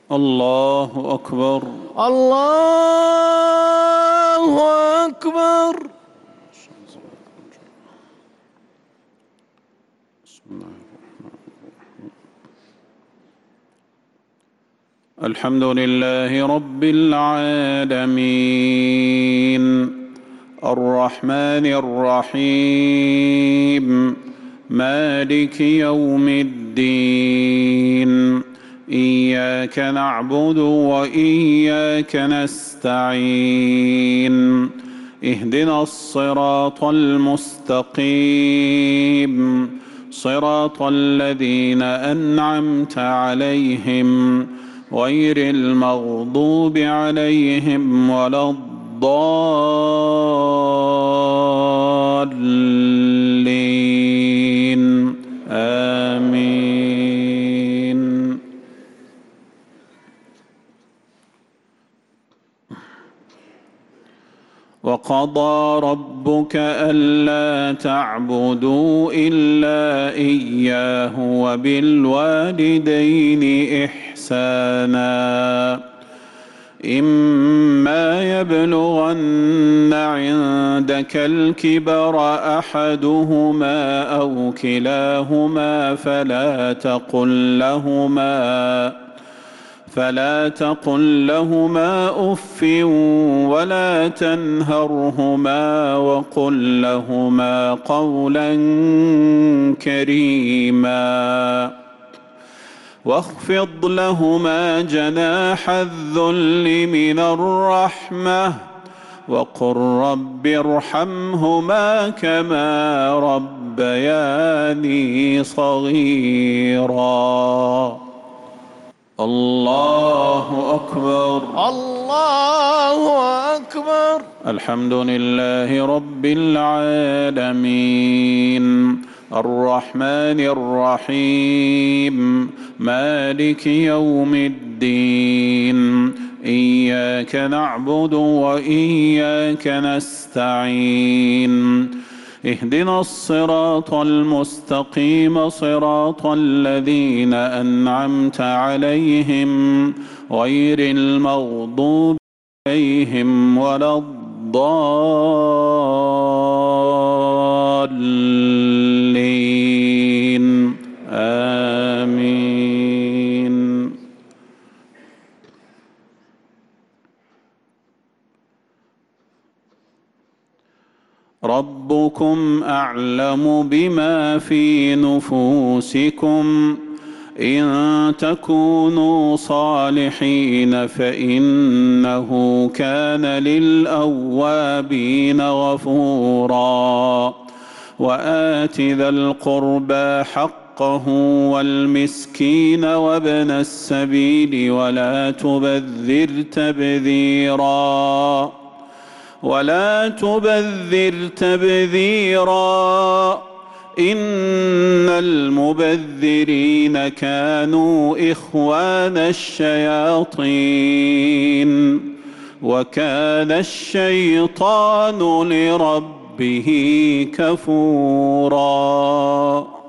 الله أكبر. الله أكبر. الحمد لله رب العالمين الرحمن الرحيم مالك يوم الدين إياك نعبد وإياك نستعين اهدنا الصراط المستقيم صراط الذين أنعمت عليهم غير المغضوب عليهم ولا الضالين آمين. وقضى ربك ألا تعبدوا إلا إياه وبالوالدين إحسانا إما يبلغن عندك الكبر أحدهما أو كلاهما فلا تقل لهما أف ولا تنهرهما وقل لهما قولا كريما واخفض لهما جناح الذل من الرحمة وقل رب ارحمهما كما ربياني صغيرا. الله أكبر. الله أكبر. الحمد لله رب العالمين الرحمن الرحيم مالك يوم الدين إياك نعبد وإياك نستعين اهدنا الصراط المستقيم صراط الذين أنعمت عليهم غير المغضوب عليهم ولا الضالين آمين. ربكم أعلم بما في نفوسكم إن تكونوا صالحين فإنه كان للأوابين غفورا وآت ذا القربى حقه والمسكين وابن السبيل ولا تبذر تبذيرا إن المبذرين كانوا إخوان الشياطين وكان الشيطان لربه كفورا.